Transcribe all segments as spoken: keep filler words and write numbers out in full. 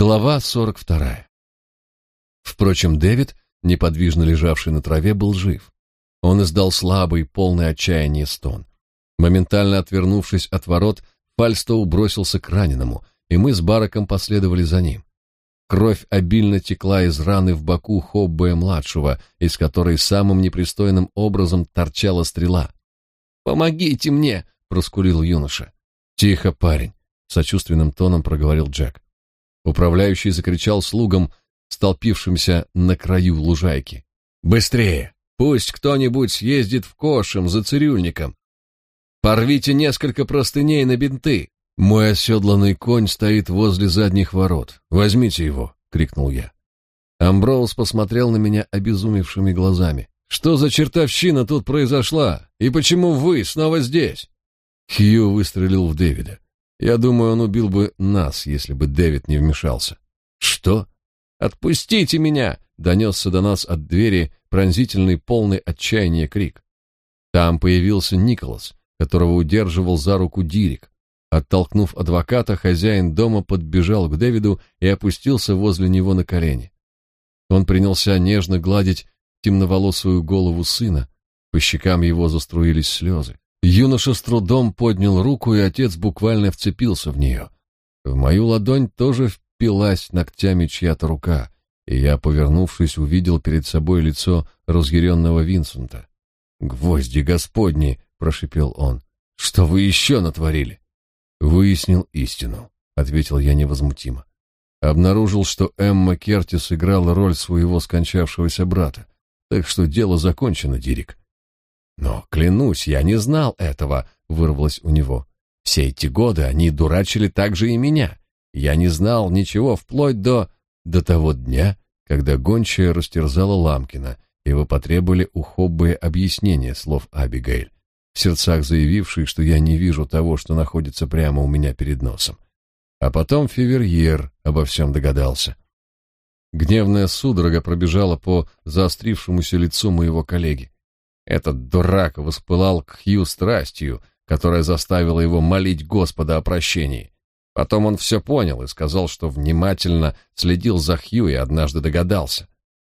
Глава сорок вторая. Впрочем, Дэвид, неподвижно лежавший на траве, был жив. Он издал слабый, полный отчаяния стон. Моментально отвернувшись от ворот, Фальстоу бросился к раненому, и мы с Бараком последовали за ним. Кровь обильно текла из раны в боку Хоббея-младшего, из которой самым непристойным образом торчала стрела. «Помогите мне!» — проскулил юноша. «Тихо, парень!» — сочувственным тоном проговорил Джек. Управляющий закричал слугам, столпившимся на краю лужайки: «Быстрее! Пусть кто-нибудь съездит в Кошем за цирюльником! Порвите несколько простыней на бинты! Мой оседланный конь стоит возле задних ворот. Возьмите его!» — крикнул я. Амброуз посмотрел на меня обезумевшими глазами. «Что за чертовщина тут произошла? И почему вы снова здесь?» Хью выстрелил в Дэвида. Я думаю, он убил бы нас, если бы Дэвид не вмешался. «Что? Отпустите меня!» — донесся до нас от двери пронзительный, полный отчаяния крик. Там появился Николас, которого удерживал за руку Дирик. Оттолкнув адвоката, хозяин дома подбежал к Дэвиду и опустился возле него на колени. Он принялся нежно гладить темноволосую голову сына. По щекам его заструились слезы. Юноша с трудом поднял руку, и отец буквально вцепился в нее. В мою ладонь тоже впилась ногтями чья-то рука, и я, повернувшись, увидел перед собой лицо разъяренного Винсента. «Гвозди господни!» — прошипел он. «Что вы еще натворили?» «Выяснил истину», — ответил я невозмутимо. «Обнаружил, что Эмма Кертис играла роль своего скончавшегося брата, так что дело закончено, Дирик». «Но, клянусь, я не знал этого», — вырвалось у него. «Все эти годы они дурачили так же и меня. Я не знал ничего вплоть до... до того дня, когда гончая растерзала Ламкина, и вы потребовали у Хоббея объяснения слов Абигейль, в сердцах заявившей, что я не вижу того, что находится прямо у меня перед носом. А потом Феверьер обо всем догадался». Гневная судорога пробежала по заострившемуся лицу моего коллеги. Этот дурак воспылал к Хью страстью, которая заставила его молить Господа о прощении. Потом он все понял и сказал, что внимательно следил за Хью и однажды догадался.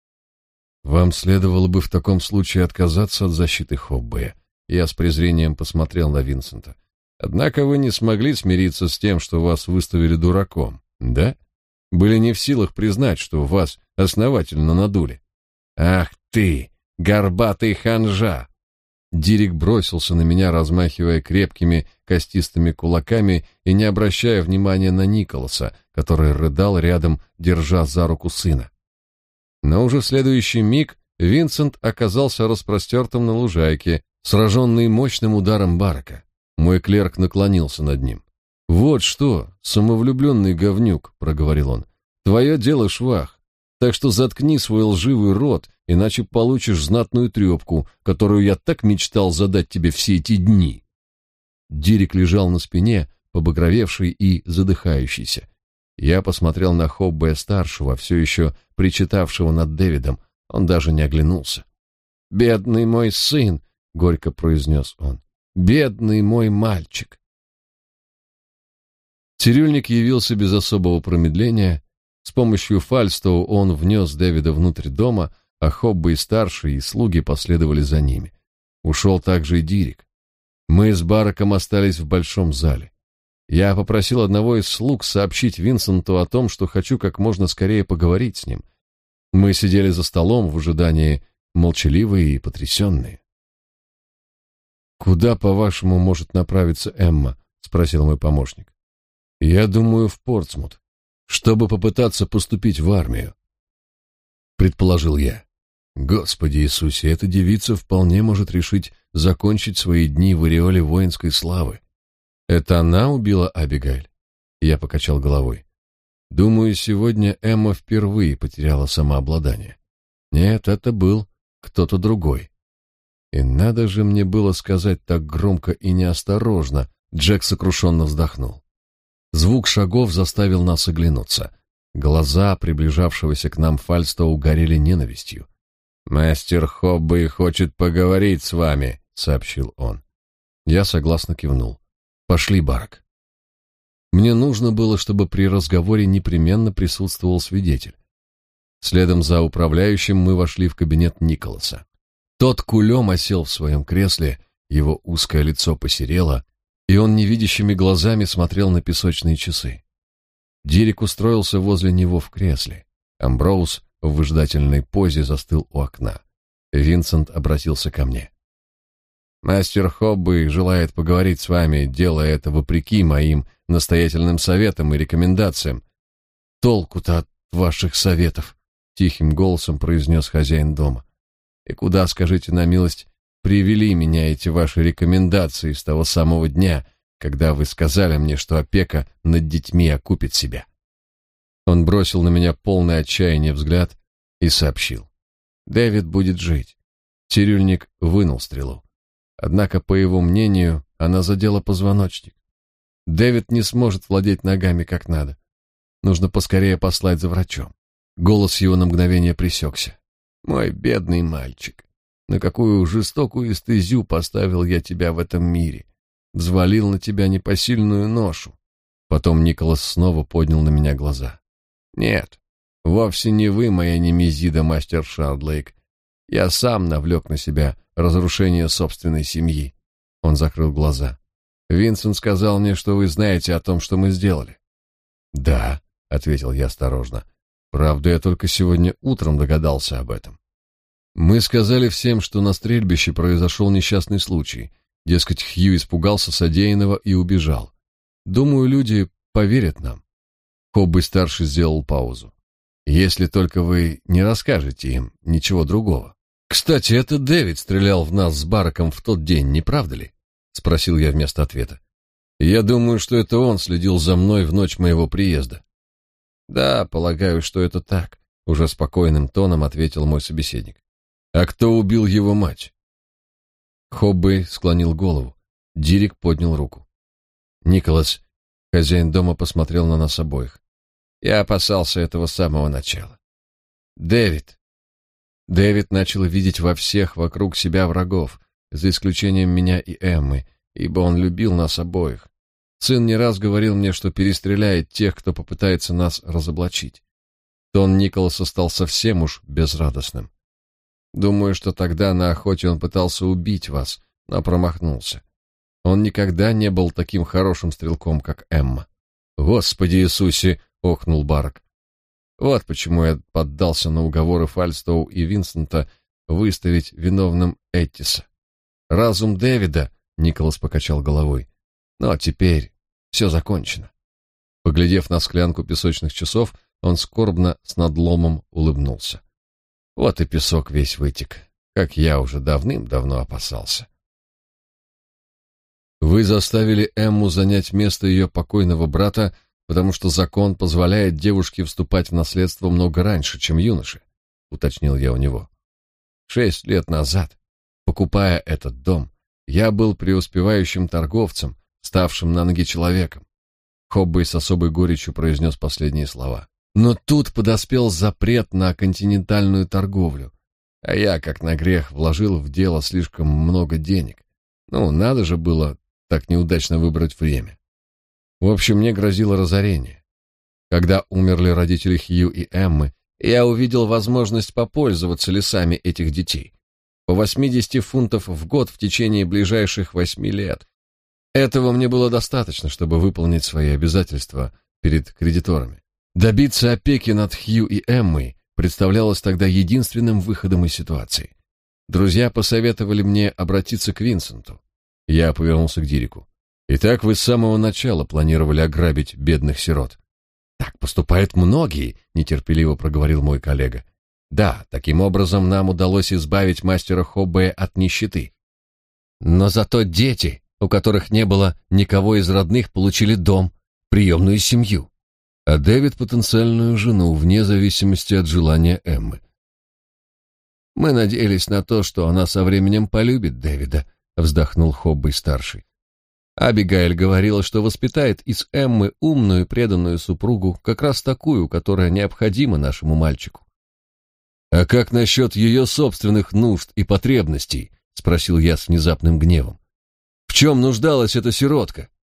«Вам следовало бы в таком случае отказаться от защиты Хоббея». Я с презрением посмотрел на Винсента. «Однако вы не смогли смириться с тем, что вас выставили дураком, да? Были не в силах признать, что вас основательно надули». «Ах ты, горбатый ханжа!» Дирик бросился на меня, размахивая крепкими костистыми кулаками и не обращая внимания на Николаса, который рыдал рядом, держа за руку сына. Но уже в следующий миг Винсент оказался распростертым на лужайке, сраженный мощным ударом Барака. Мой клерк наклонился над ним. «Вот что, самовлюбленный говнюк», — проговорил он, — «твое дело швах. Так что заткни свой лживый рот, иначе получишь знатную трепку, которую я так мечтал задать тебе все эти дни». Дирик лежал на спине, побагровевший и задыхающийся. Я посмотрел на Хоббея-старшего, все еще причитавшего над Дэвидом. Он даже не оглянулся. «Бедный мой сын!» — горько произнес он. «Бедный мой мальчик!» Цирюльник явился без особого промедления. С помощью Фальстоу он внес Дэвида внутрь дома, а Хоббей-старший и слуги последовали за ними. Ушел также и Дирик. Мы с Бараком остались в большом зале. Я попросил одного из слуг сообщить Винсенту о том, что хочу как можно скорее поговорить с ним. Мы сидели за столом в ожидании, молчаливые и потрясенные. «Куда, по-вашему, может направиться Эмма?» — спросил мой помощник. «Я думаю, в Портсмут, чтобы попытаться поступить в армию», — предположил я. «Господи Иисусе, эта девица вполне может решить закончить свои дни в ореоле воинской славы». «Это она убила Абигейль?» Я покачал головой. «Думаю, сегодня Эмма впервые потеряла самообладание. Нет, это был кто-то другой». И надо же мне было сказать так громко и неосторожно. Джек сокрушенно вздохнул. Звук шагов заставил нас оглянуться. Глаза приближавшегося к нам Фальстоу горели ненавистью. «Мастер Хоббей хочет поговорить с вами», — сообщил он. Я согласно кивнул. «Пошли, Барак». Мне нужно было, чтобы при разговоре непременно присутствовал свидетель. Следом за управляющим мы вошли в кабинет Николаса. Тот кулем осел в своем кресле, его узкое лицо посерело, и он невидящими глазами смотрел на песочные часы. Дирик устроился возле него в кресле. Амброуз в выжидательной позе застыл у окна. Винсент обратился ко мне. «Мастер Хоббы желает поговорить с вами, делая это вопреки моим настоятельным советам и рекомендациям». «Толку-то от ваших советов», — тихим голосом произнес хозяин дома. «И куда, скажите на милость, привели меня эти ваши рекомендации с того самого дня, когда вы сказали мне, что опека над детьми окупит себя?» Он бросил на меня полный отчаяния взгляд и сообщил. «Дэвид будет жить». Цирюльник вынул стрелу. Однако, по его мнению, она задела позвоночник. Дэвид не сможет владеть ногами как надо. Нужно поскорее послать за врачом. Голос его на мгновение пресекся. «Мой бедный мальчик, на какую жестокую стезю поставил я тебя в этом мире. Взвалил на тебя непосильную ношу». Потом Николас снова поднял на меня глаза. «Нет, вовсе не вы, моя немезида, мастер Шардлейк. Я сам навлек на себя разрушение собственной семьи». Он закрыл глаза. «Винсент сказал мне, что вы знаете о том, что мы сделали». «Да», — ответил я осторожно. «Правда, я только сегодня утром догадался об этом. Мы сказали всем, что на стрельбище произошел несчастный случай. Дескать, Хью испугался содеянного и убежал. Думаю, люди поверят нам». Хоббы-старший сделал паузу. «Если только вы не расскажете им ничего другого». «Кстати, это Дэвид стрелял в нас с Бараком в тот день, не правда ли?» — спросил я вместо ответа. «Я думаю, что это он следил за мной в ночь моего приезда». «Да, полагаю, что это так», — уже спокойным тоном ответил мой собеседник. «А кто убил его мать?» Хоббы склонил голову. Дирик поднял руку. «Николас», — хозяин дома посмотрел на нас обоих. «Я опасался этого с самого начала. Дэвид». Дэвид начал видеть во всех вокруг себя врагов, за исключением меня и Эммы, ибо он любил нас обоих. Сын не раз говорил мне, что перестреляет тех, кто попытается нас разоблачить. Тон Николаса стал совсем уж безрадостным. Думаю, что тогда на охоте он пытался убить вас, но промахнулся. Он никогда не был таким хорошим стрелком, как Эмма. «Господи Иисусе!» — охнул Барак. Вот почему я поддался на уговоры Фальстоу и Винсента выставить виновным Эттиса. Разум Дэвида, — Николас покачал головой, — но теперь все закончено. Поглядев на склянку песочных часов, он скорбно с надломом улыбнулся. Вот и песок весь вытек, как я уже давным-давно опасался. Вы заставили Эмму занять место ее покойного брата, потому что закон позволяет девушке вступать в наследство много раньше, чем юноше, — уточнил я у него. Шесть лет назад, покупая этот дом, я был преуспевающим торговцем, ставшим на ноги человеком. Хоббей с особой горечью произнес последние слова. Но тут подоспел запрет на континентальную торговлю, а я, как на грех, вложил в дело слишком много денег. Ну, надо же было так неудачно выбрать время. В общем, мне грозило разорение. Когда умерли родители Хью и Эммы, я увидел возможность попользоваться лесами этих детей. По восьмидесяти фунтов в год в течение ближайших восьми лет. Этого мне было достаточно, чтобы выполнить свои обязательства перед кредиторами. Добиться опеки над Хью и Эммой представлялось тогда единственным выходом из ситуации. Друзья посоветовали мне обратиться к Винсенту. Я повернулся к Дирику. «Итак, вы с самого начала планировали ограбить бедных сирот?» «Так поступают многие», — нетерпеливо проговорил мой коллега. «Да, таким образом нам удалось избавить мастера Хоббея от нищеты. Но зато дети, у которых не было никого из родных, получили дом, приемную семью, а Дэвид — потенциальную жену, вне зависимости от желания Эммы. Мы надеялись на то, что она со временем полюбит Дэвида», — вздохнул Хоббей-старший. Абигайль говорила, что воспитает из Эммы умную, преданную супругу, как раз такую, которая необходима нашему мальчику. «А как насчет ее собственных нужд и потребностей?» — спросил я с внезапным гневом. «В чем нуждалась эта сиротка?»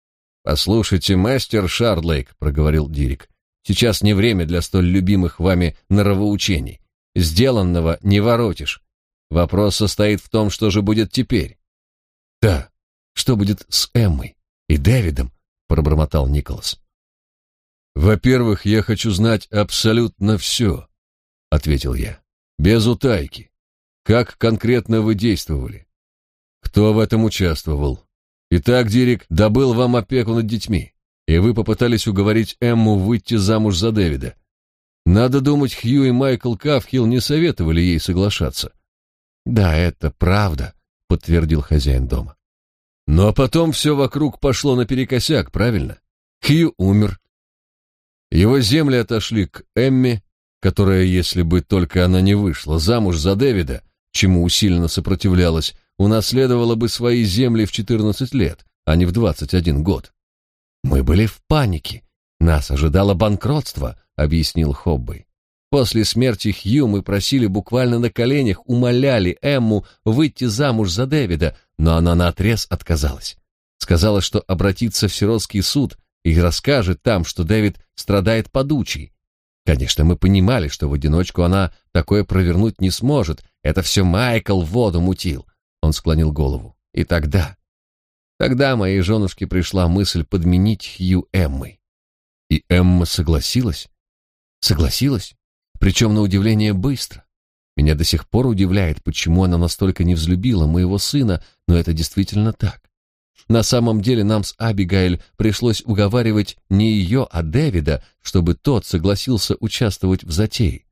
«Послушайте, мастер Шардлейк», — проговорил Дирик, — «сейчас не время для столь любимых вами норовоучений. Сделанного не воротишь. Вопрос состоит в том, что же будет теперь». «Да, что будет с Эммой и Дэвидом?» — пробормотал Николас. «Во-первых, я хочу знать абсолютно все», — ответил я, — «без утайки. Как конкретно вы действовали? Кто в этом участвовал? Итак, Дирик добыл вам опеку над детьми, и вы попытались уговорить Эмму выйти замуж за Дэвида. Надо думать, Хью и Майкл Кавхилл не советовали ей соглашаться». «Да, это правда», — подтвердил хозяин дома. «Но потом все вокруг пошло наперекосяк, правильно? Хью умер. Его земли отошли к Эмме, которая, если бы только она не вышла замуж за Дэвида, чему усиленно сопротивлялась, унаследовала бы свои земли в четырнадцать лет, а не в двадцать один год. Мы были в панике. Нас ожидало банкротство», — объяснил Хоббей. «После смерти Хью мы просили буквально на коленях, умоляли Эмму выйти замуж за Дэвида, но она наотрез отказалась. Сказала, что обратится в сиротский суд и расскажет там, что Дэвид страдает подучей. Конечно, мы понимали, что в одиночку она такое провернуть не сможет. Это все Майкл в воду мутил». Он склонил голову. «И тогда... Тогда моей женушке пришла мысль подменить Хью Эммой». «И Эмма согласилась?» «Согласилась? Причем, на удивление, быстро. Меня до сих пор удивляет, почему она настолько не взлюбила моего сына, но это действительно так. На самом деле нам с Абигейл пришлось уговаривать не ее, а Дэвида, чтобы тот согласился участвовать в затее».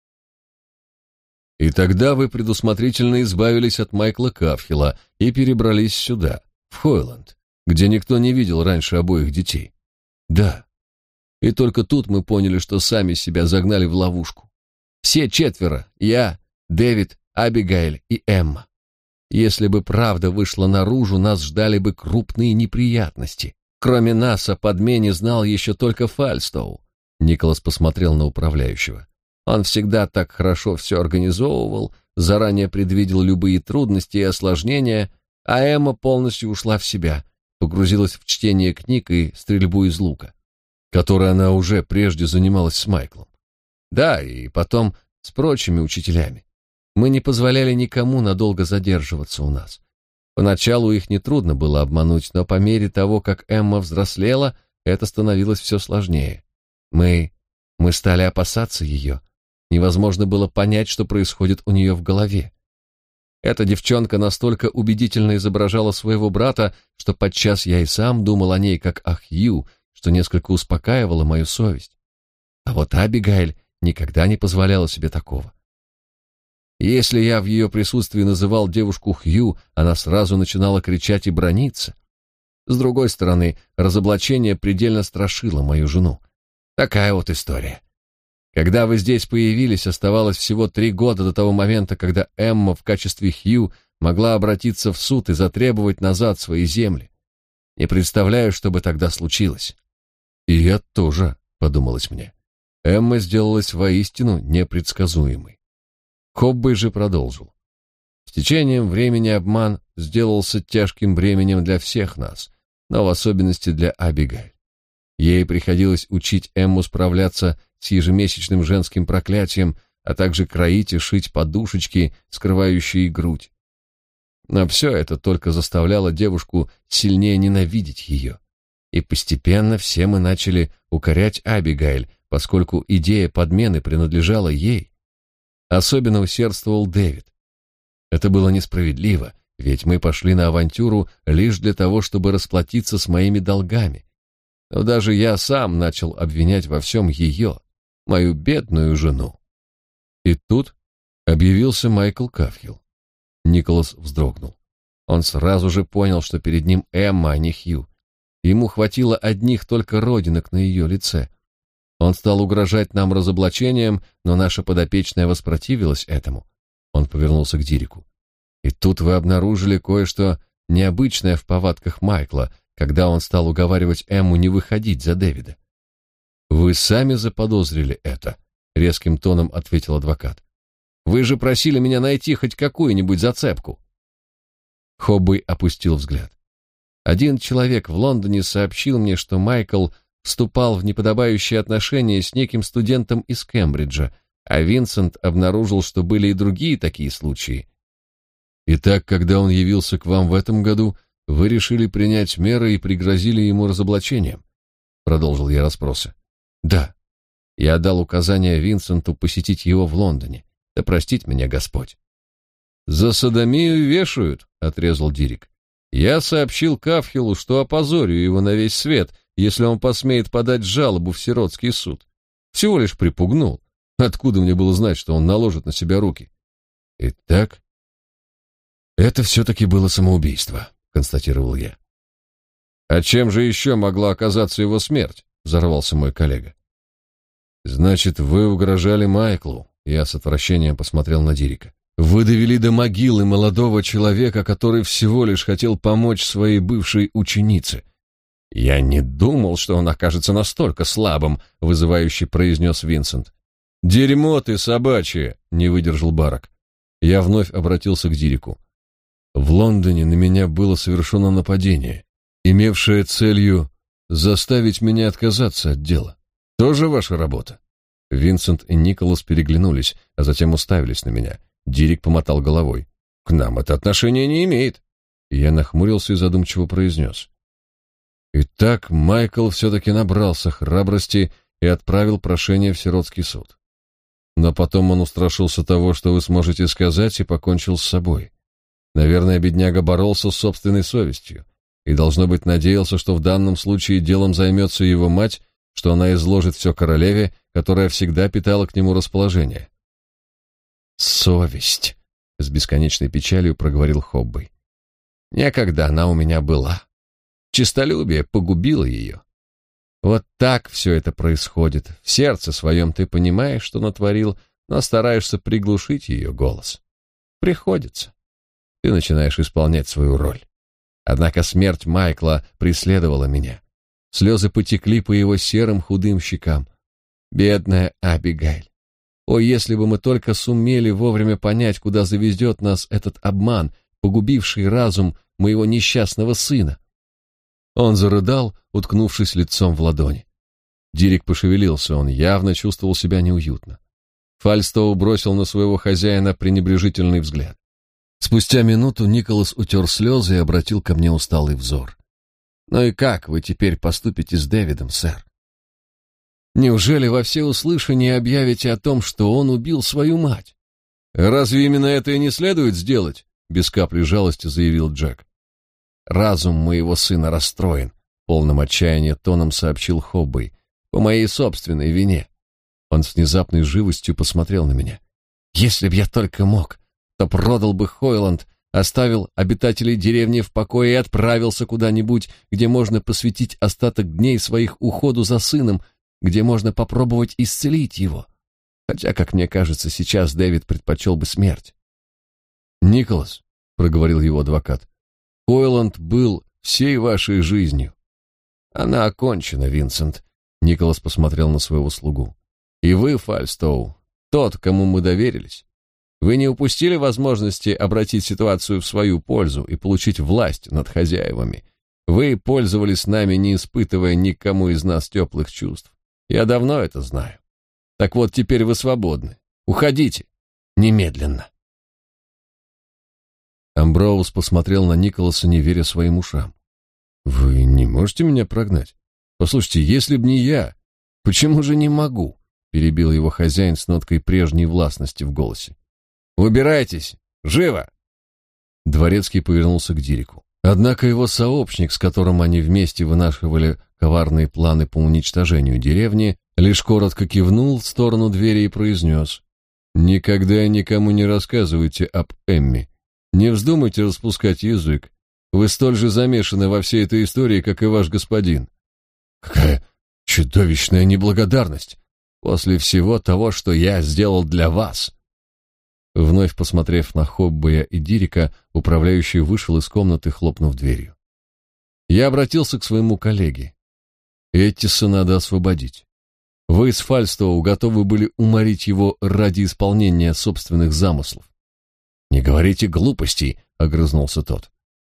«И тогда вы предусмотрительно избавились от Майкла Кавхилла и перебрались сюда, в Хойланд, где никто не видел раньше обоих детей?» «Да. И только тут мы поняли, что сами себя загнали в ловушку. Все четверо, я, Дэвид, Абигейл и Эмма. Если бы правда вышла наружу, нас ждали бы крупные неприятности. Кроме нас о подмене знал еще только Фальстоу». Николас посмотрел на управляющего. «Он всегда так хорошо все организовывал, заранее предвидел любые трудности и осложнения, а Эмма полностью ушла в себя, погрузилась в чтение книг и стрельбу из лука, которой она уже прежде занималась с Майклом. Да, и потом с прочими учителями. Мы не позволяли никому надолго задерживаться у нас. Поначалу их нетрудно было обмануть, но по мере того, как Эмма взрослела, это становилось все сложнее. Мы... мы стали опасаться ее. Невозможно было понять, что происходит у нее в голове. Эта девчонка настолько убедительно изображала своего брата, что подчас я и сам думал о ней как о Хью, что несколько успокаивало мою совесть. А вот Абигейл никогда не позволяла себе такого. Если я в ее присутствии называл девушку Хью, она сразу начинала кричать и браниться. С другой стороны, разоблачение предельно страшило мою жену. Такая вот история. Когда вы здесь появились, оставалось всего три года до того момента, когда Эмма в качестве Хью могла обратиться в суд и затребовать назад свои земли. Не представляю, что бы тогда случилось. И я тоже, подумалось мне. Эмма сделалась воистину непредсказуемой. Хоббей же продолжил. С течением времени обман сделался тяжким бременем для всех нас, но в особенности для Абигейл. Ей приходилось учить Эмму справляться с ежемесячным женским проклятием, а также кроить и шить подушечки, скрывающие грудь. Но все это только заставляло девушку сильнее ненавидеть ее. И постепенно все мы начали укорять Абигейл, поскольку идея подмены принадлежала ей. Особенно усердствовал Дэвид. Это было несправедливо, ведь мы пошли на авантюру лишь для того, чтобы расплатиться с моими долгами. Но даже я сам начал обвинять во всем ее, мою бедную жену. И тут объявился Майкл Кавхилл. Николас вздрогнул. Он сразу же понял, что перед ним Эмма, а не Хью. Ему хватило одних только родинок на ее лице. Он стал угрожать нам разоблачением, но наша подопечная воспротивилась этому. Он повернулся к Дирику. И тут вы обнаружили кое-что необычное в повадках Майкла, когда он стал уговаривать Эмму не выходить за Дэвида. «Вы сами заподозрили это», — резким тоном ответил адвокат. «Вы же просили меня найти хоть какую-нибудь зацепку». Хоббей опустил взгляд. Один человек в Лондоне сообщил мне, что Майкл вступал в неподобающие отношения с неким студентом из Кембриджа, а Винсент обнаружил, что были и другие такие случаи. Итак, когда он явился к вам в этом году, вы решили принять меры и пригрозили ему разоблачением? Продолжил я расспросы. Да. Я дал указание Винсенту посетить его в Лондоне. Да простит меня Господь. За содомию вешают, отрезал Дирик. Я сообщил Кафхиллу, что опозорю его на весь свет, если он посмеет подать жалобу в сиротский суд. Всего лишь припугнул. Откуда мне было знать, что он наложит на себя руки? Итак, это все-таки было самоубийство, констатировал я. А чем же еще могла оказаться его смерть? Взорвался мой коллега. Значит, вы угрожали Майклу? Я с отвращением посмотрел на Дирика. Вы довели до могилы молодого человека, который всего лишь хотел помочь своей бывшей ученице. Я не думал, что он окажется настолько слабым, вызывающе произнес Винсент. Дерьмо ты собачье, не выдержал Барак. Я вновь обратился к Дирику. В Лондоне на меня было совершено нападение, имевшее целью заставить меня отказаться от дела. Тоже ваша работа? Винсент и Николас переглянулись, а затем уставились на меня. Дирик помотал головой. К нам это отношения не имеет. Я нахмурился и задумчиво произнес. Итак, Майкл все-таки набрался храбрости и отправил прошение в сиротский суд. Но потом он устрашился того, что вы сможете сказать, и покончил с собой. Наверное, бедняга боролся с собственной совестью и, должно быть, надеялся, что в данном случае делом займется его мать, что она изложит все королеве, которая всегда питала к нему расположение. «Совесть», — с бесконечной печалью проговорил Хоббей. «Некогда она у меня была. Честолюбие погубило ее. Вот так все это происходит. В сердце своем ты понимаешь, что натворил, но стараешься приглушить ее голос. Приходится. Ты начинаешь исполнять свою роль. Однако смерть Майкла преследовала меня. Слезы потекли по его серым худым щекам. Бедная Абигайль. О, если бы мы только сумели вовремя понять, куда заведет нас этот обман, погубивший разум моего несчастного сына. Он зарыдал, уткнувшись лицом в ладони. Дирик пошевелился, он явно чувствовал себя неуютно. Фальстоу бросил на своего хозяина пренебрежительный взгляд. Спустя минуту Николас утер слезы и обратил ко мне усталый взор. «Ну и как вы теперь поступите с Дэвидом, сэр? Неужели во всеуслышание объявите о том, что он убил свою мать?» «Разве именно это и не следует сделать?» — без капли жалости заявил Джек. «Разум моего сына расстроен», — полным отчаяния тоном сообщил Хоббей, — «по моей собственной вине». Он с внезапной живостью посмотрел на меня. «Если б я только мог, то продал бы Хойланд, оставил обитателей деревни в покое и отправился куда-нибудь, где можно посвятить остаток дней своих уходу за сыном, где можно попробовать исцелить его. Хотя, как мне кажется, сейчас Дэвид предпочел бы смерть». «Николас», — проговорил его адвокат, — «Хойланд был всей вашей жизнью». «Она окончена, Винсент», — Николас посмотрел на своего слугу. «И вы, Фальстоу, тот, кому мы доверились. Вы не упустили возможности обратить ситуацию в свою пользу и получить власть над хозяевами. Вы пользовались нами, не испытывая никому из нас теплых чувств. Я давно это знаю. Так вот, теперь вы свободны. Уходите. Немедленно». Амброуз посмотрел на Николаса, не веря своим ушам. «Вы не можете меня прогнать? Послушайте, если б не я, почему же не могу?» Перебил его хозяин с ноткой прежней властности в голосе. «Убирайтесь! Живо!» Дворецкий повернулся к Дирику. Однако его сообщник, с которым они вместе вынашивали коварные планы по уничтожению деревни, лишь коротко кивнул в сторону двери и произнес: «Никогда никому не рассказывайте об Эмми. Не вздумайте распускать язык. Вы столь же замешаны во всей этой истории, как и ваш господин». «Какая чудовищная неблагодарность! После всего того, что я сделал для вас!» Вновь посмотрев на Хоббея и Дирика, управляющий вышел из комнаты, хлопнув дверью. Я обратился к своему коллеге. «Эттиса надо освободить. Вы с Фальстоу готовы были уморить его ради исполнения собственных замыслов». «Не говорите глупостей», — огрызнулся тот.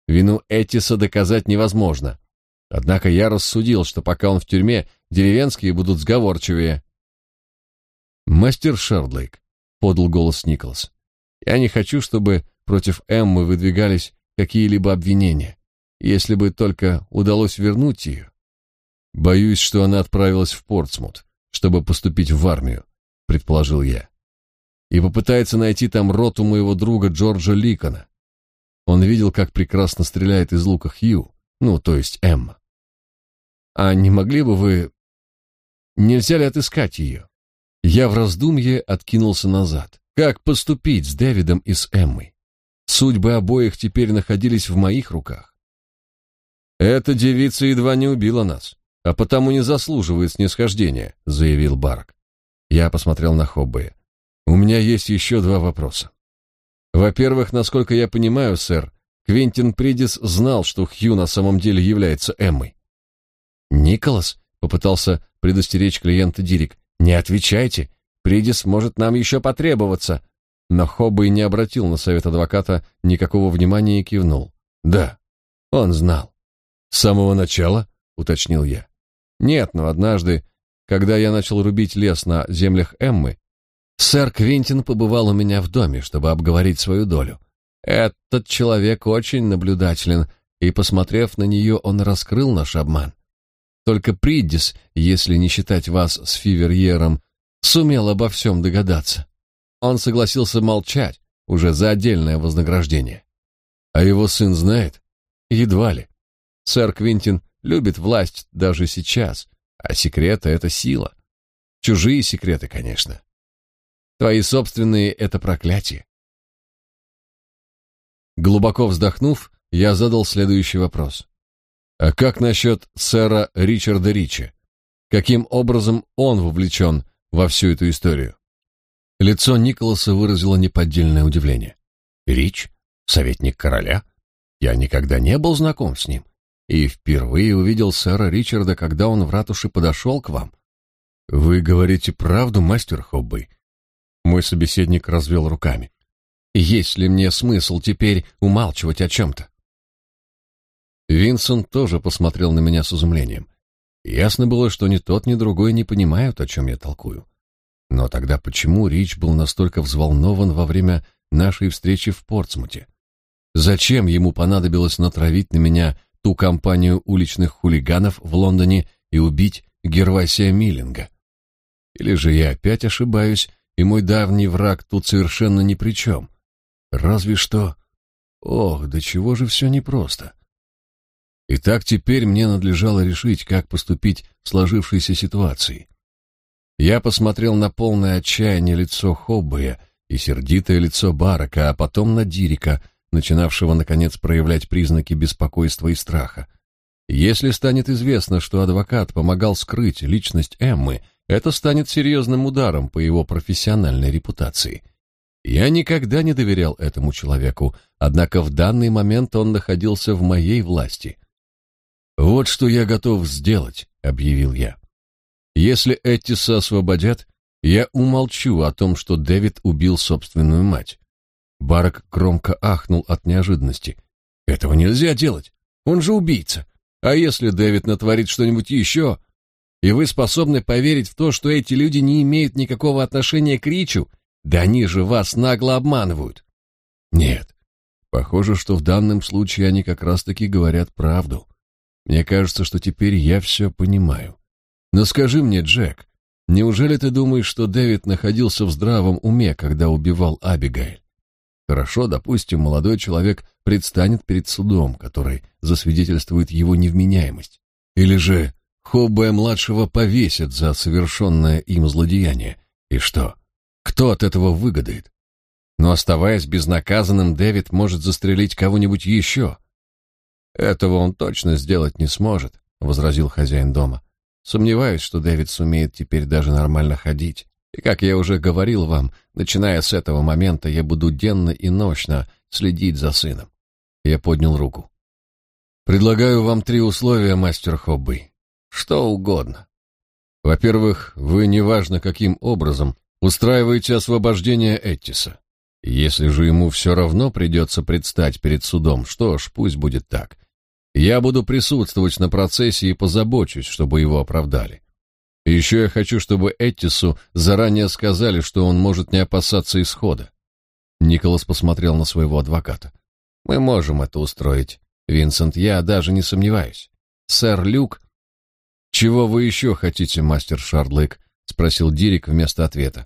Вину Эттиса доказать невозможно. Однако я рассудил, что пока он в тюрьме, деревенские будут сговорчивее. «Мастер Шардлейк», — подал голос Николас, — «я не хочу, чтобы против Эммы выдвигались какие-либо обвинения, если бы только удалось вернуть ее. Боюсь, что она отправилась в Портсмут, чтобы поступить в армию», — предположил я, «и попытается найти там роту моего друга Джорджа Ликона. Он видел, как прекрасно стреляет из лука Хью, ну, то есть Эмма. А не могли бы вы... Нельзя ли отыскать ее?» Я в раздумье откинулся назад. Как поступить с Дэвидом и с Эммой? Судьбы обоих теперь находились в моих руках. «Эта девица едва не убила нас, а потому не заслуживает снисхождения», — заявил Барак. Я посмотрел на Хоббея. «У меня есть еще два вопроса. Во-первых, насколько я понимаю, сэр, Квентин Придис знал, что Хью на самом деле является Эммой». «Николас», — попытался предостеречь клиента Дирик, — «не отвечайте, Придис может нам еще потребоваться». Но Хоббей не обратил на совет адвоката никакого внимания и кивнул. «Да, он знал». «С самого начала?» — уточнил я. «Нет, но однажды, когда я начал рубить лес на землях Эммы, сэр Квентин побывал у меня в доме, чтобы обговорить свою долю. Этот человек очень наблюдателен, и, посмотрев на нее, он раскрыл наш обман. Только Приддис, если не считать вас с Фиверьером, сумел обо всем догадаться. Он согласился молчать, уже за отдельное вознаграждение. А его сын знает? Едва ли. Сэр Квентин любит власть даже сейчас, а секреты — это сила. Чужие секреты, конечно. Твои собственные — это проклятие». Глубоко вздохнув, я задал следующий вопрос. «А как насчет сэра Ричарда Рича? Каким образом он вовлечен во всю эту историю?» Лицо Николаса выразило неподдельное удивление. «Рич? Советник короля? Я никогда не был знаком с ним, и впервые увидел сэра Ричарда, когда он в ратуше подошел к вам». «Вы говорите правду, мастер Хоббей?» Мой собеседник развел руками. «Есть ли мне смысл теперь умалчивать о чем-то?» Винсент тоже посмотрел на меня с изумлением. Ясно было, что ни тот, ни другой не понимают, о чем я толкую. Но тогда почему Рич был настолько взволнован во время нашей встречи в Портсмуте? Зачем ему понадобилось натравить на меня ту компанию уличных хулиганов в Лондоне и убить Гервасия Миллинга? Или же я опять ошибаюсь, и мой давний враг тут совершенно ни при чем? Разве что... Ох, до чего же все непросто. Итак, теперь мне надлежало решить, как поступить в сложившейся ситуации. Я посмотрел на полное отчаяние лицо Хоббея и сердитое лицо Барака, а потом на Дирика, начинавшего, наконец, проявлять признаки беспокойства и страха. Если станет известно, что адвокат помогал скрыть личность Эммы, это станет серьезным ударом по его профессиональной репутации. Я никогда не доверял этому человеку, однако в данный момент он находился в моей власти. «Вот что я готов сделать», — объявил я. «Если Эттиса освободят, я умолчу о том, что Дэвид убил собственную мать». Барак громко ахнул от неожиданности. «Этого нельзя делать, он же убийца. А если Дэвид натворит что-нибудь еще, и вы способны поверить в то, что эти люди не имеют никакого отношения к Ричу, да они же вас нагло обманывают». «Нет, похоже, что в данном случае они как раз-таки говорят правду. Мне кажется, что теперь я все понимаю. Но скажи мне, Джек, неужели ты думаешь, что Дэвид находился в здравом уме, когда убивал Абигейль? Хорошо, допустим, молодой человек предстанет перед судом, который засвидетельствует его невменяемость. Или же Хоббея-младшего повесят за совершенное им злодеяние. И что? Кто от этого выгодает? Но оставаясь безнаказанным, Дэвид может застрелить кого-нибудь еще. «Этого он точно сделать не сможет», — возразил хозяин дома. «Сомневаюсь, что Дэвид сумеет теперь даже нормально ходить. И, как я уже говорил вам, начиная с этого момента я буду денно и ночно следить за сыном». Я поднял руку. «Предлагаю вам три условия, мастер Хоббей. Что угодно. Во-первых, вы неважно каким образом устраиваете освобождение Эттиса. Если же ему все равно придется предстать перед судом, что ж, пусть будет так. Я буду присутствовать на процессе и позабочусь, чтобы его оправдали. И еще я хочу, чтобы Эттису заранее сказали, что он может не опасаться исхода. Николас посмотрел на своего адвоката. Мы можем это устроить, Винсент, я даже не сомневаюсь. Сэр Люк... Чего вы еще хотите, мастер Шардлейк? Спросил Дирик вместо ответа.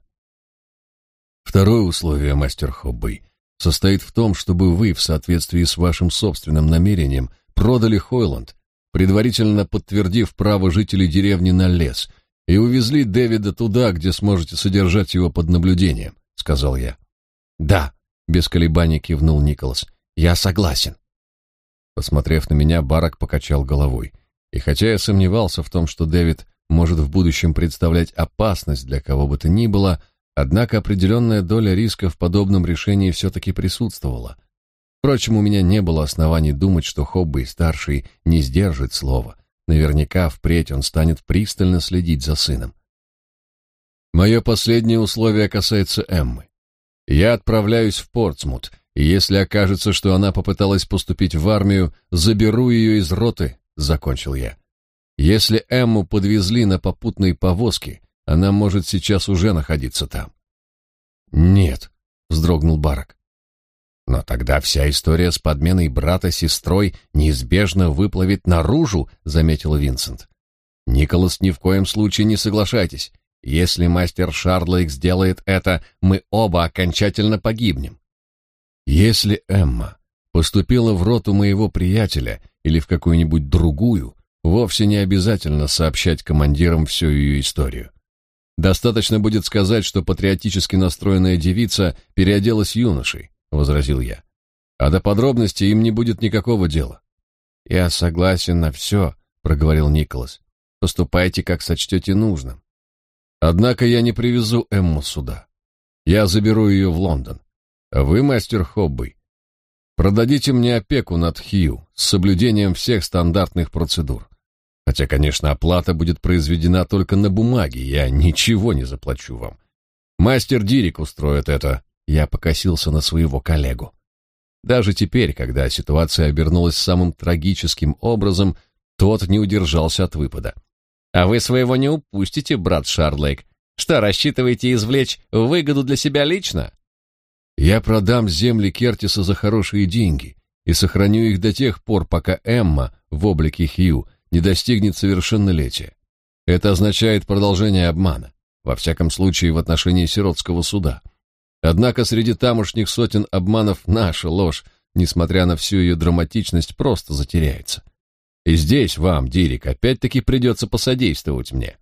Второе условие, мастер Хоббей, состоит в том, чтобы вы, в соответствии с вашим собственным намерением, продали Хойланд, предварительно подтвердив право жителей деревни на лес, и увезли Дэвида туда, где сможете содержать его под наблюдением, сказал я. Да, без колебаний кивнул Николас. Я согласен. Посмотрев на меня, Барак покачал головой. И хотя я сомневался в том, что Дэвид может в будущем представлять опасность для кого бы то ни было, однако определенная доля риска в подобном решении все-таки присутствовала. Впрочем, у меня не было оснований думать, что Хоббей-старший не сдержит слова. Наверняка впредь он станет пристально следить за сыном. Мое последнее условие касается Эммы. Я отправляюсь в Портсмут, и если окажется, что она попыталась поступить в армию, заберу ее из роты, — закончил я. Если Эмму подвезли на попутной повозке, она может сейчас уже находиться там. Нет, — вздрогнул Барак. Но тогда вся история с подменой брата сестрой неизбежно выплывет наружу, — заметил Винсент. Николас, ни в коем случае не соглашайтесь. Если мастер Шардлейк сделает это, мы оба окончательно погибнем. Если Эмма поступила в роту моего приятеля или в какую-нибудь другую, вовсе не обязательно сообщать командирам всю ее историю. Достаточно будет сказать, что патриотически настроенная девица переоделась юношей, — возразил я. А до подробностей им не будет никакого дела. Я согласен на все, — проговорил Николас. Поступайте, как сочтете нужным. Однако я не привезу Эмму сюда. Я заберу ее в Лондон. А вы, мастер Хоббей, продадите мне опеку над Хью с соблюдением всех стандартных процедур. Хотя, конечно, оплата будет произведена только на бумаге, я ничего не заплачу вам. Мастер Дирик устроит это. Я покосился на своего коллегу. Даже теперь, когда ситуация обернулась самым трагическим образом, тот не удержался от выпада. А вы своего не упустите, брат Шардлейк. Что, рассчитываете извлечь выгоду для себя лично? Я продам земли Кертиса за хорошие деньги и сохраню их до тех пор, пока Эмма в облике Хью не достигнет совершеннолетия. Это означает продолжение обмана, во всяком случае в отношении сиротского суда. Однако среди тамошних сотен обманов наша ложь, несмотря на всю ее драматичность, просто затеряется. И здесь вам, Дирик, опять-таки придется посодействовать мне.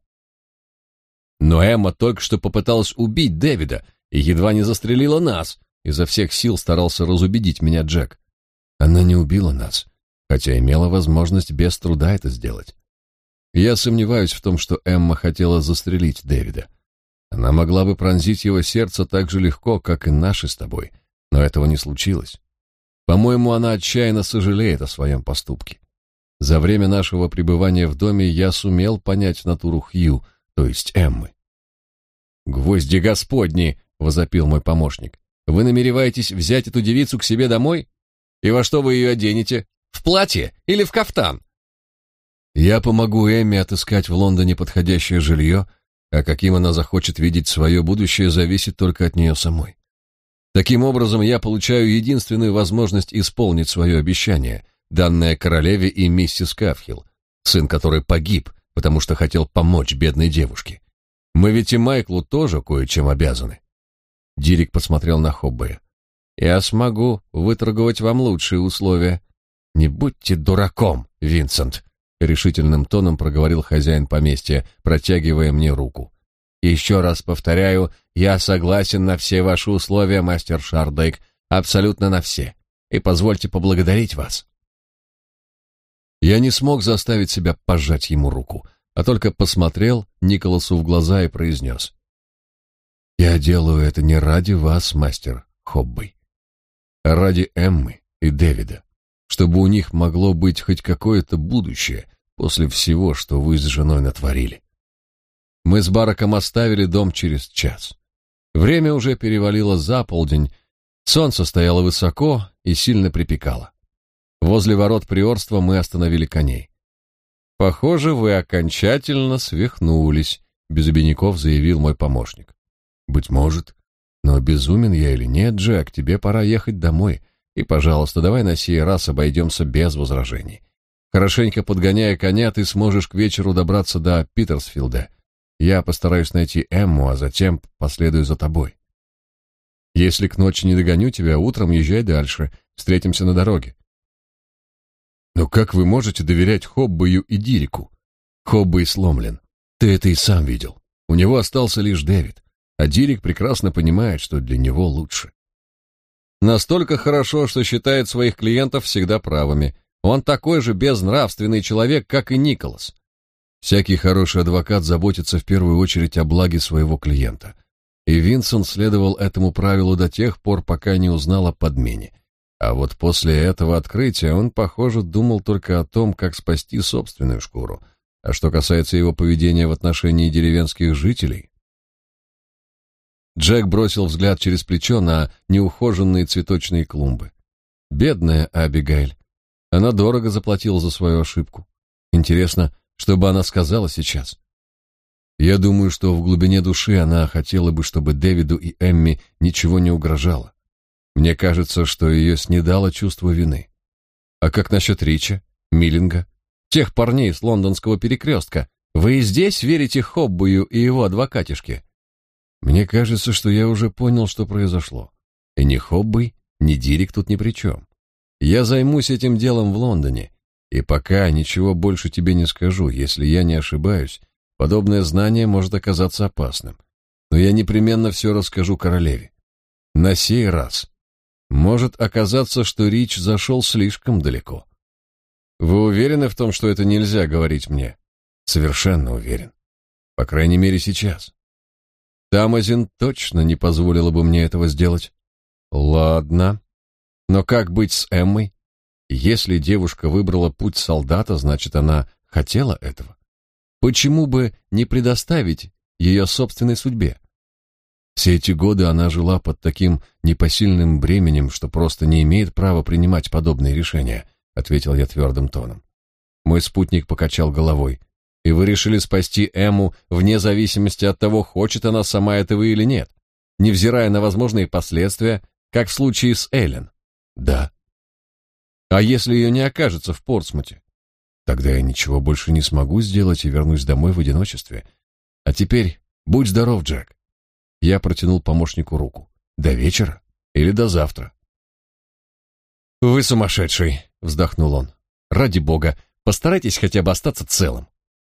Но Эмма только что попыталась убить Дэвида и едва не застрелила нас. Изо всех сил старался разубедить меня Джек. Она не убила нас, хотя имела возможность без труда это сделать. Я сомневаюсь в том, что Эмма хотела застрелить Дэвида. Она могла бы пронзить его сердце так же легко, как и наше с тобой, но этого не случилось. По-моему, она отчаянно сожалеет о своем поступке. За время нашего пребывания в доме я сумел понять натуру Хью, то есть Эммы. «Гвозди господни!» — возопил мой помощник. «Вы намереваетесь взять эту девицу к себе домой? И во что вы ее оденете? В платье или в кафтан?» «Я помогу Эмме отыскать в Лондоне подходящее жилье, а каким она захочет видеть свое будущее, зависит только от нее самой. Таким образом, я получаю единственную возможность исполнить свое обещание, данное королеве и миссис Кафхилл, сын которой погиб, потому что хотел помочь бедной девушке. Мы ведь и Майклу тоже кое-чем обязаны». Дирик посмотрел на Хоббея. «Я смогу выторговать вам лучшие условия». «Не будьте дураком, Винсент», — решительным тоном проговорил хозяин поместья, протягивая мне руку. «Еще раз повторяю, я согласен на все ваши условия, мастер Шардлейк, абсолютно на все. И позвольте поблагодарить вас». Я не смог заставить себя пожать ему руку, а только посмотрел Николасу в глаза и произнес: «Я делаю это не ради вас, мастер Хоббей, а ради Эммы и Дэвида, чтобы у них могло быть хоть какое-то будущее после всего, что вы с женой натворили». Мы с Бараком оставили дом через час. Время уже перевалило за полдень, Солнце стояло высоко и сильно припекало. Возле ворот приорства мы остановили коней. «Похоже, вы окончательно свихнулись», — без обиняков заявил мой помощник. «Быть может. Но безумен я или нет, Джек, тебе пора ехать домой. И, пожалуйста, давай на сей раз обойдемся без возражений. Хорошенько подгоняя коня, ты сможешь к вечеру добраться до Питерсфилда. Я постараюсь найти Эмму, а затем последую за тобой. Если к ночи не догоню тебя, утром езжай дальше. Встретимся на дороге». «Но как вы можете доверять Хоббою и Дирику? Хоббей сломлен. Ты это и сам видел. У него остался лишь Дэвид, а Дирик прекрасно понимает, что для него лучше. Настолько хорошо, что считает своих клиентов всегда правыми. Он такой же безнравственный человек, как и Николас. Всякий хороший адвокат заботится в первую очередь о благе своего клиента. И Винсент следовал этому правилу до тех пор, пока не узнал о подмене. А вот после этого открытия он, похоже, думал только о том, как спасти собственную шкуру. А что касается его поведения в отношении деревенских жителей... Джек бросил взгляд через плечо на неухоженные цветочные клумбы. Бедная Абигейль. Она дорого заплатила за свою ошибку. Интересно, что бы она сказала сейчас? Я думаю, что в глубине души она хотела бы, чтобы Дэвиду и Эмми ничего не угрожало. Мне кажется, что ее снедало чувство вины. А как насчет Рича, Миллинга, тех парней с лондонского перекрестка? Вы и здесь верите Хоббою и его адвокатишке? Мне кажется, что я уже понял, что произошло. И ни Хоббей, ни Дирик тут ни при чем. Я займусь этим делом в Лондоне, и пока ничего больше тебе не скажу. Если я не ошибаюсь, подобное знание может оказаться опасным. Но я непременно все расскажу королеве. На сей раз может оказаться, что Рич зашел слишком далеко. Вы уверены в том, что это нельзя говорить мне? Совершенно уверен. По крайней мере, сейчас. Тамазин точно не позволила бы мне этого сделать. Ладно. Но как быть с Эммой? Если девушка выбрала путь солдата, значит, она хотела этого. Почему бы не предоставить ее собственной судьбе? Все эти годы она жила под таким непосильным бременем, что просто не имеет права принимать подобные решения, ответил я твердым тоном. Мой спутник покачал головой. И вы решили спасти Эмму вне зависимости от того, хочет она сама этого или нет, невзирая на возможные последствия, как в случае с Эллен? Да. А если ее не окажется в Портсмуте? Тогда я ничего больше не смогу сделать и вернусь домой в одиночестве. А теперь будь здоров, Джек. Я протянул помощнику руку. До вечера или до завтра? Вы сумасшедший, вздохнул он. Ради бога, постарайтесь хотя бы остаться целым.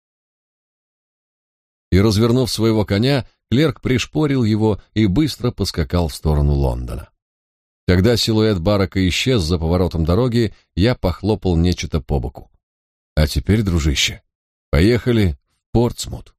И, развернув своего коня, клерк пришпорил его и быстро поскакал в сторону Лондона. Когда силуэт барака исчез за поворотом дороги, я похлопал нечто по боку. А теперь, дружище, поехали в Портсмут.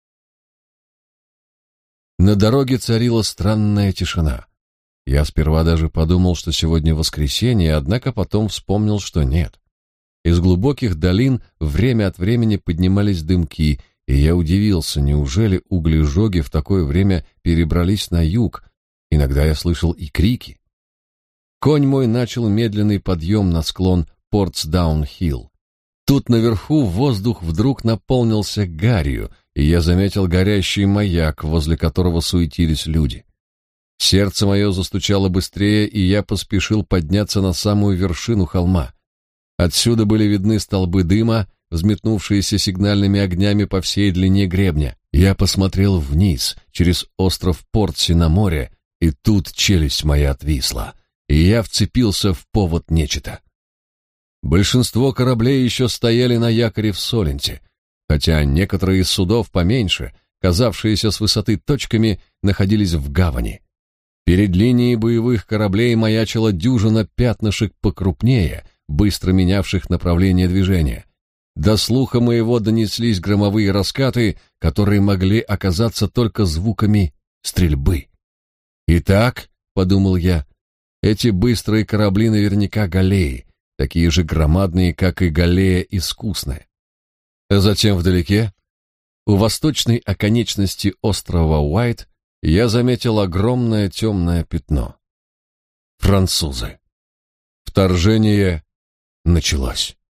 На дороге царила странная тишина. Я сперва даже подумал, что сегодня воскресенье, однако потом вспомнил, что нет. Из глубоких долин время от времени поднимались дымки, и я удивился, неужели углежоги в такое время перебрались на юг? Иногда я слышал и крики. Конь мой начал медленный подъем на склон Портсдаун-Хилл. Тут наверху воздух вдруг наполнился гарью, и я заметил горящий маяк, возле которого суетились люди. Сердце мое застучало быстрее, и я поспешил подняться на самую вершину холма. Отсюда были видны столбы дыма, взметнувшиеся сигнальными огнями по всей длине гребня. Я посмотрел вниз, через остров Портси на море, и тут челюсть моя отвисла, и я вцепился в повод нечета. Большинство кораблей еще стояли на якоре в Соленте, хотя некоторые из судов поменьше, казавшиеся с высоты точками, находились в гавани. Перед линией боевых кораблей маячила дюжина пятнышек покрупнее, быстро менявших направление движения. До слуха моего донеслись громовые раскаты, которые могли оказаться только звуками стрельбы. «Итак», — подумал я, — «эти быстрые корабли наверняка галеи, такие же громадные, как и галея искусная». А затем вдалеке, у восточной оконечности острова Уайт, я заметил огромное темное пятно. Французы. Вторжение началось.